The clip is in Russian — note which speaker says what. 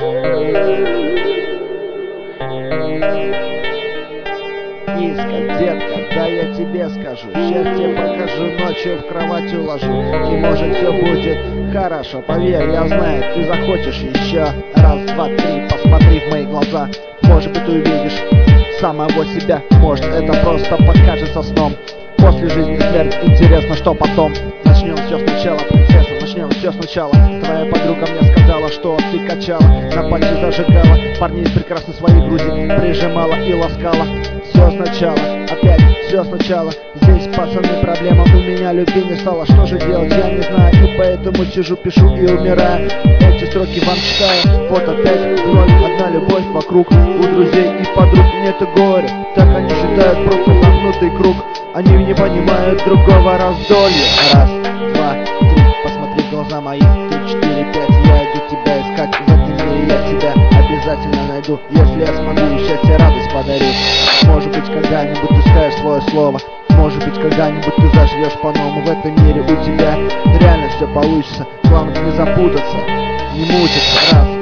Speaker 1: Иска, детка, да я тебе скажу, счастье покажу, ночью в кровать уложу, и может все будет хорошо. Поверь, я знаю, ты захочешь еще. Раз, два, три, посмотри в мои глаза. Может быть, ты увидишь самого себя. Может, это просто покажется сном. После жизни смерть, интересно, что потом. Начнем все сначала, принцесса, начнем все сначала. Твоя подруга мне сказала, что ты качала, на пальце зажигала, парней прекрасно свои груди прижимала и ласкала. Все сначала, опять все сначала. Здесь, пацаны, проблема у меня любви не стало. Что же делать, я не знаю, и поэтому сижу, пишу и умираю. Эти строки вам читаю. Вот опять вновь одна любовь вокруг. У друзей и подруг нет горя. Так они считают, просто замкнутый круг. Они не понимают другого раздолья. Раз, два, три, посмотри в глаза мои. 3, 4, 5, я иду тебя искать. В этом мире я тебя обязательно найду. Если я смогу, и счастье, радость подарю. Может быть, когда-нибудь ты скажешь свое слово. Может быть, когда-нибудь ты заживешь по-новому. В этом мире у тебя реально все получится. Главное не запутаться, не мучиться. Раз,